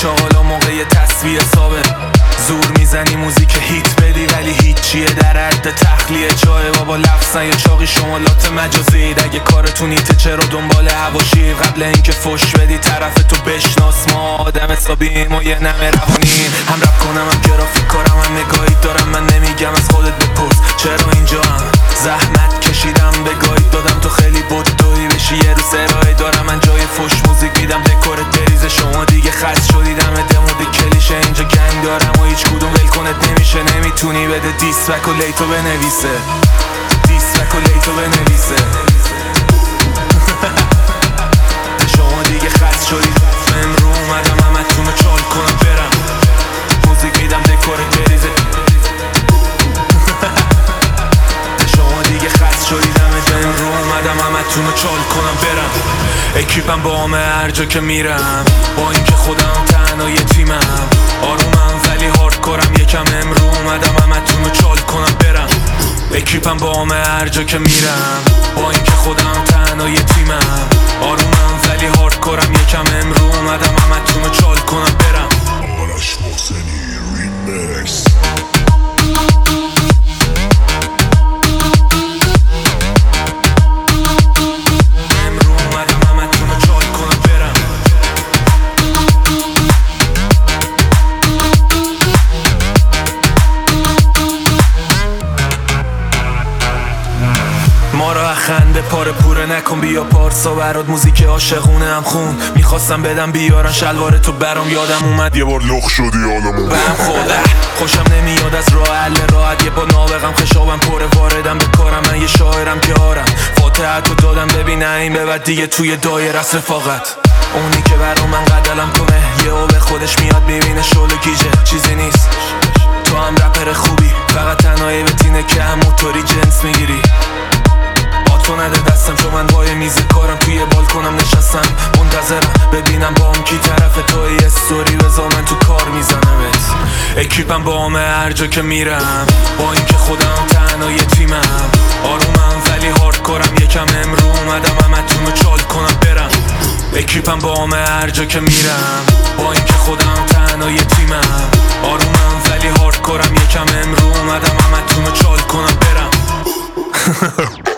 چاقالا موقع تصویه حسابه. زور میزنی موزیک هیت بدی ولی هیچیه در حد تخلیه چای بابا لفظن یا چاقی شمالات مجازید. اگه کارتون هیته چرا دنبال هواشی قبل اینکه فش بدی طرف تو بشناس. ما آدم حسابیم و یه نمه روانیم. هم رپ کنم هم گرافیک کارم هم نگاهی دارم. من نمیگم از خودت بپرس چرا اینجا هم زحمت کشیدم به گاهی دادم تو خیلی بدوی بشی یه روز ارائه دارم. من جای فش موزیک میدم دکورت بریزه. شما دیگه خست شدی دم دمود کلیشه اینجا گنگ دارم و هیچ کدوم ول کنت نمیشه. نمیتونی بده دیسرک و لیتو بنویسه. دیسرک و لیتو بنویسه. شما دیگه خست شدی من رو اومدم همتون رو چال کنم برم. موزیک میدم دکورت بریزه. شما دیگه خست شدی دم رو اومدم همتون رو چال کنم برم. اکیپم با همه هر جا که میرم با اینکه خودم تنها یه تیمم. آرومم ولی هاردکورم یکم امرو اومدم همتون رو چال کنم برم. اکیپم با همه هر جا که میرم با اینکه خودم تنها یه تیمم. آرومم ولی هاردکورم یکم امرو اومدم همتون رو چال کنم برم. آرش محسنی ریمیکس. ما را خنده پاره پوره نکن بیا پارسا برات موزیک عاشقونه هم خون. میخواستم بدم بیارن شلوار تو برام یادم اومد یه بار لخ شدی حالمون بهم خوده. خوشم نمیاد از راه حل راحت یه با نابغم خشابم پره واردم به کارم. من یه شاعرم که آرم فاتحه تو دادم ببین این به بعد دیگه توی دایره است رفاقت. اونی که برام من قدلم کنه یه او به خودش میاد میبینه شل و گیجه چیزی نیست. تو هم رپر خوبی فقط تنهایی به تینه که هم موتوری جنس میگیری. تو نده دستم چون من وای میز کارم توی بالکنم نشستم منتظرم ببینم با هم کی طرف توی استوری بذار من تو کار میزنمت. اکیپم با همه هر جا که میرم با اینکه خودم تنها یه تیمم. آرومم ولی هاردکورم یکم امرو اومدم همتون رو چال کنم برم. اکیپم با همه هر جا که میرم با اینکه خودم تنها یه تیمم. آرومم ولی هاردکورم یکم امرو اومدم همتون رو چال کنم برم.